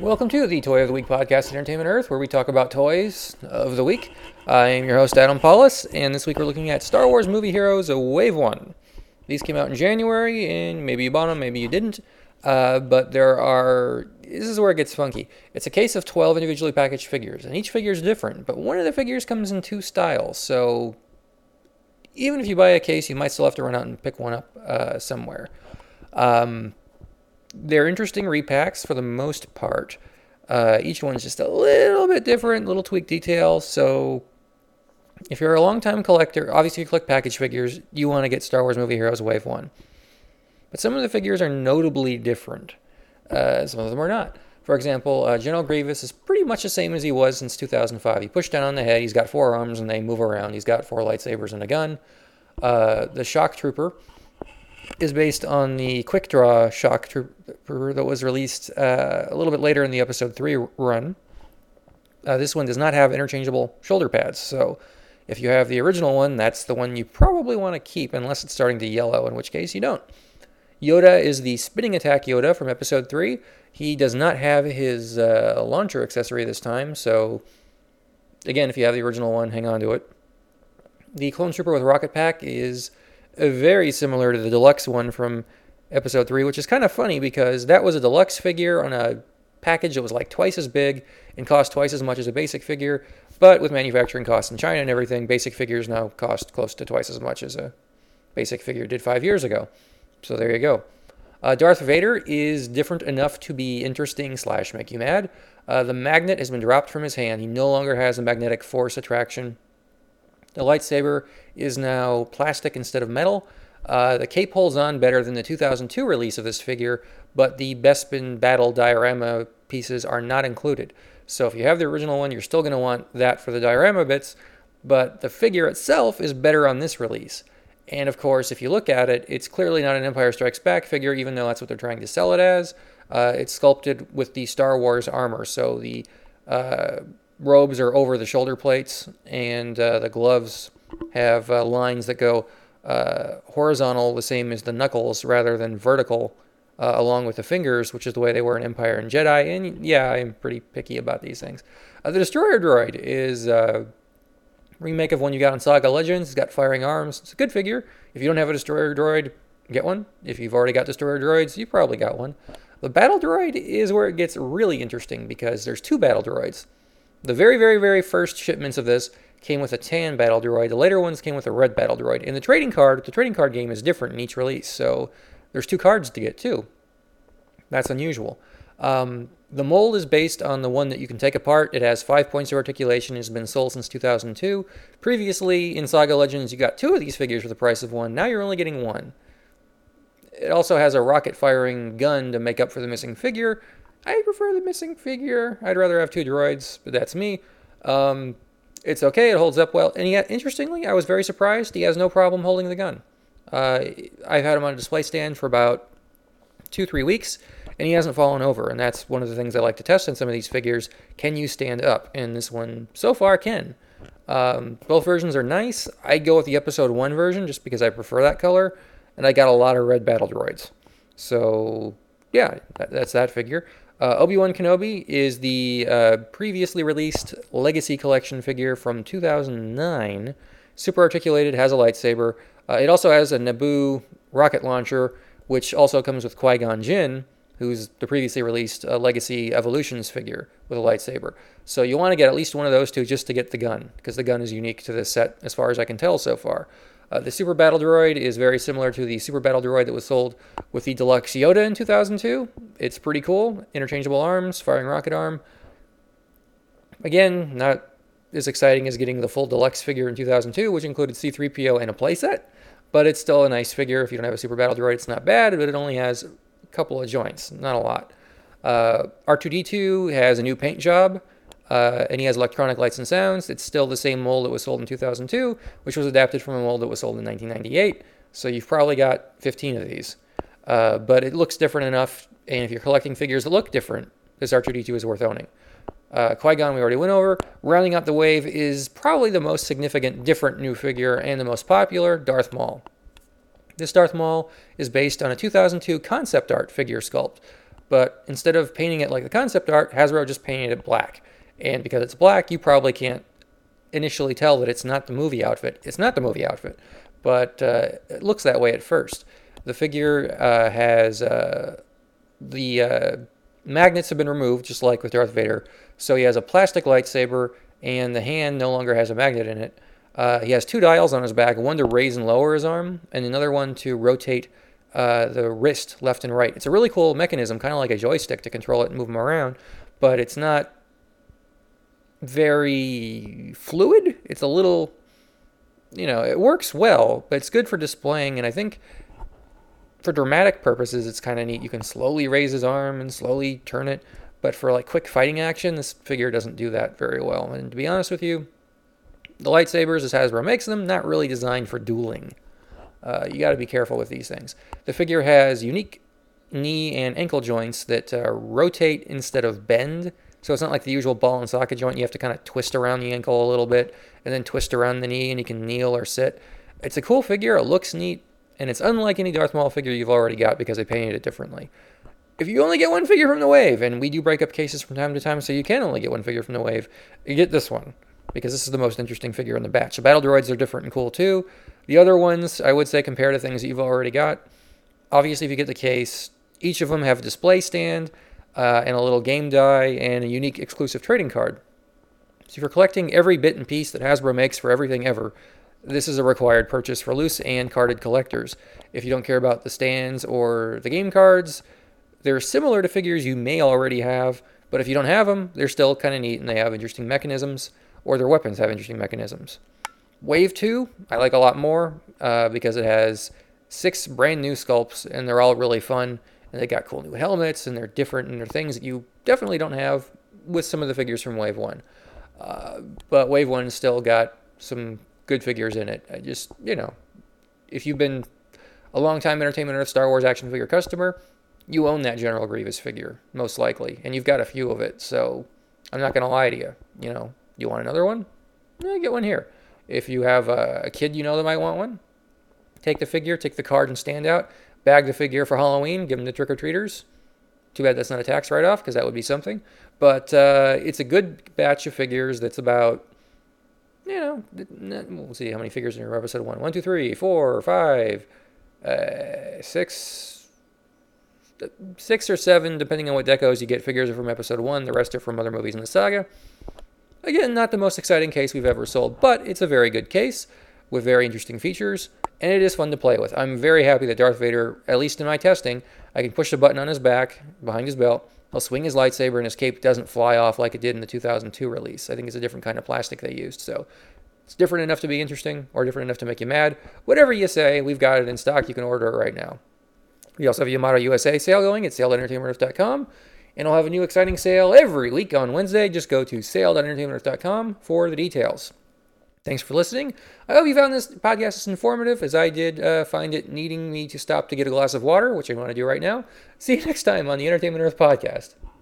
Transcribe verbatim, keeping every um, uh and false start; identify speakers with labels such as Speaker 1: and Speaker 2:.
Speaker 1: Welcome to the Toy of the Week podcast, Entertainment Earth, where we talk about toys of the week. I am your host, Adam Paulus, and this week we're looking at Star Wars Movie Heroes Wave one. These came out in January, and maybe you bought them, maybe you didn't, uh, but there are... This is where it gets funky. It's a case of twelve individually packaged figures, and each figure is different, but one of the figures comes in two styles, so even if you buy a case, you might still have to run out and pick one up uh, somewhere. Um... They're interesting repacks for the most part. Uh, each one's just a little bit different, little tweaked details. So if you're a long-time collector, obviously if you collect package figures, you want to get Star Wars Movie Heroes Wave one. But some of the figures are notably different. Uh, some of them are not. For example, uh, General Grievous is pretty much the same as he was since two thousand five. He pushed down on the head, he's got four arms, and they move around. He's got four lightsabers and a gun. Uh, the Shock Trooper is based on the Quick Draw Shock Trooper that was released uh, a little bit later in the Episode three run. Uh, this one does not have interchangeable shoulder pads, so if you have the original one, that's the one you probably want to keep, unless it's starting to yellow, in which case you don't. Yoda is the Spinning Attack Yoda from Episode three. He does not have his uh, launcher accessory this time, so again, if you have the original one, hang on to it. The Clone Trooper with Rocket Pack is very similar to the deluxe one from Episode three, which is kind of funny because that was a deluxe figure on a package that was like twice as big and cost twice as much as a basic figure, but with manufacturing costs in China and everything, basic figures now cost close to twice as much as a basic figure did five years ago. So there you go. Uh, Darth Vader is different enough to be interesting slash make you mad. Uh, the magnet has been dropped from his hand. He no longer has a magnetic force attraction. The lightsaber is now plastic instead of metal. Uh, the cape holds on better than the two thousand two release of this figure, but the Bespin Battle diorama pieces are not included. So if you have the original one, you're still going to want that for the diorama bits, but the figure itself is better on this release. And of course, if you look at it, it's clearly not an Empire Strikes Back figure, even though that's what they're trying to sell it as. Uh, it's sculpted with the Star Wars armor, so the Uh, robes are over the shoulder plates, and uh, the gloves have uh, lines that go uh, horizontal, the same as the knuckles, rather than vertical, uh, along with the fingers, which is the way they were in Empire and Jedi. And yeah, I'm pretty picky about these things. Uh, the Destroyer Droid is a remake of one you got on Saga Legends. It's got firing arms. It's a good figure. If you don't have a Destroyer Droid, get one. If you've already got Destroyer Droids, you probably got one. The Battle Droid is where it gets really interesting because there's two Battle Droids. The very, very, very first shipments of this came with a tan battle droid. The later ones came with a red battle droid. And the trading card, the trading card game is different in each release, so there's two cards to get too. That's unusual. Um, the mold is based on the one that you can take apart. It has five points of articulation. It's been sold since two thousand two. Previously, in Saga Legends, you got two of these figures for the price of one. Now you're only getting one. It also has a rocket-firing gun to make up for the missing figure. I prefer the missing figure. I'd rather have two droids, but that's me. Um, it's okay. It holds up well. And yet, interestingly, I was very surprised. He has no problem holding the gun. Uh, I've had him on a display stand for about two, three weeks, and he hasn't fallen over. And that's one of the things I like to test on some of these figures. Can you stand up? And this one, so far, can. Um, both versions are nice. I'd go with the Episode one version just because I prefer that color. And I got a lot of red battle droids. So, yeah, that, that's that figure. Uh, Obi-Wan Kenobi is the uh, previously released Legacy Collection figure from two thousand nine. Super articulated, has a lightsaber. Uh, it also has a Naboo rocket launcher, which also comes with Qui-Gon Jinn, who's the previously released uh, Legacy Evolutions figure with a lightsaber. So you want to get at least one of those two just to get the gun, because the gun is unique to this set as far as I can tell so far. Uh, the Super Battle Droid is very similar to the Super Battle Droid that was sold with the Deluxe Yoda in two thousand two. It's pretty cool. Interchangeable arms, firing rocket arm. Again, not as exciting as getting the full Deluxe figure in two thousand two, which included C three P O and a playset. But it's still a nice figure. If you don't have a Super Battle Droid, it's not bad, but it only has a couple of joints, not a lot. Uh, R two D two has a new paint job. Uh, and he has electronic lights and sounds. It's still the same mold that was sold in two thousand two, which was adapted from a mold that was sold in nineteen ninety-eight. So you've probably got fifteen of these. Uh, but it looks different enough, and if you're collecting figures that look different, this R two D two is worth owning. Uh, Qui-Gon we already went over. Rounding out the wave is probably the most significant different new figure and the most popular, Darth Maul. This Darth Maul is based on a two thousand two concept art figure sculpt. But instead of painting it like the concept art, Hasbro just painted it black. And because it's black, you probably can't initially tell that it's not the movie outfit. It's not the movie outfit, but uh, it looks that way at first. The figure uh, has uh, the uh, magnets have been removed, just like with Darth Vader. So he has a plastic lightsaber, and the hand no longer has a magnet in it. Uh, he has two dials on his back, one to raise and lower his arm, and another one to rotate uh, the wrist left and right. It's a really cool mechanism, kind of like a joystick to control it and move him around, but it's not very fluid. It's a little, you know, it works well, but it's good for displaying, and I think for dramatic purposes, it's kind of neat. You can slowly raise his arm and slowly turn it, but for like quick fighting action, this figure doesn't do that very well. And to be honest with you, the lightsabers, as Hasbro makes them, not really designed for dueling. Uh, you got to be careful with these things. The figure has unique knee and ankle joints that uh, rotate instead of bend. So it's not like the usual ball and socket joint. You have to kind of twist around the ankle a little bit and then twist around the knee, and you can kneel or sit. It's a cool figure. It looks neat, and it's unlike any Darth Maul figure you've already got because they painted it differently. If you only get one figure from the wave, and we do break up cases from time to time, so you can only get one figure from the wave, you get this one because this is the most interesting figure in the batch. The battle droids are different and cool too. The other ones, I would say, compare to things that you've already got. Obviously, if you get the case, each of them have a display stand, Uh, and a little game die, and a unique exclusive trading card. So if you're collecting every bit and piece that Hasbro makes for everything ever, this is a required purchase for loose and carded collectors. If you don't care about the stands or the game cards, they're similar to figures you may already have, but if you don't have them, they're still kind of neat, and they have interesting mechanisms, or their weapons have interesting mechanisms. Wave two, I like a lot more, uh, because it has six brand new sculpts, and they're all really fun. And they got cool new helmets, and they're different, and they're things that you definitely don't have with some of the figures from Wave one. Uh, but Wave one still got some good figures in it. I just, you know, if you've been a long-time Entertainment Earth Star Wars action figure customer, you own that General Grievous figure, most likely. And you've got a few of it, so I'm not going to lie to you. You know, you want another one? Eh, get one here. If you have a, a kid you know that might want one, take the figure, take the card and stand out. Bag the figure for Halloween, give them to trick-or-treaters. Too bad that's not a tax write-off, because that would be something. But uh, it's a good batch of figures that's about, you know, we'll see how many figures in your episode one. One, two, three, four, five, uh, six, six or seven, depending on what decos you get. Figures are from episode one, the rest are from other movies in the saga. Again, not the most exciting case we've ever sold, but it's a very good case with very interesting features, and it is fun to play with. I'm very happy that Darth Vader, at least in my testing, I can push the button on his back, behind his belt, he'll swing his lightsaber, and his cape doesn't fly off like it did in the two thousand two release. I think it's a different kind of plastic they used, so it's different enough to be interesting, or different enough to make you mad. Whatever you say, we've got it in stock. You can order it right now. We also have a Yamato U S A sale going at sale dot entertainment earth dot com, and I'll have a new exciting sale every week on Wednesday. Just go to sale dot entertainment earth dot com for the details. Thanks for listening. I hope you found this podcast as informative as I did uh, find it needing me to stop to get a glass of water, which I'm going to do right now. See you next time on the Entertainment Earth Podcast.